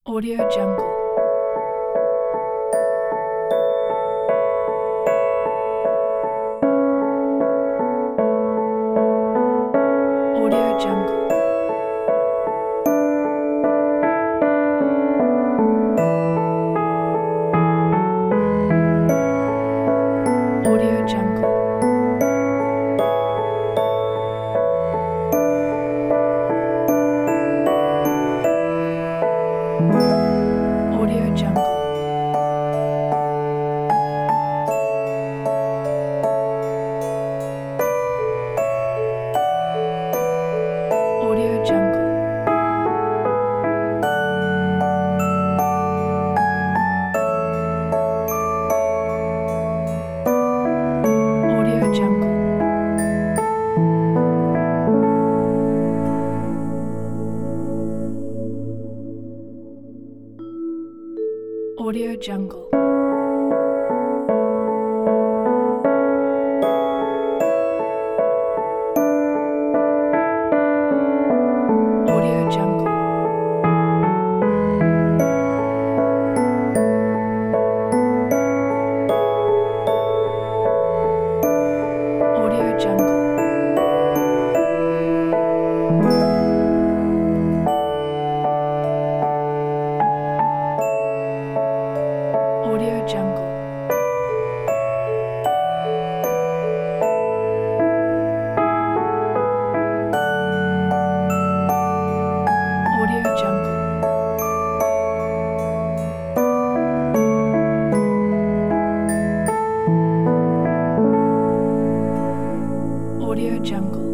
Audio Jungle. Audio Jungle. Audio Jungle. Audio Jungle. Audio Jungle. Audio Jungle. Audio Jungle. Audio Jungle. Audio Jungle. Audio Jungle. Audio Jungle. Audio Jungle.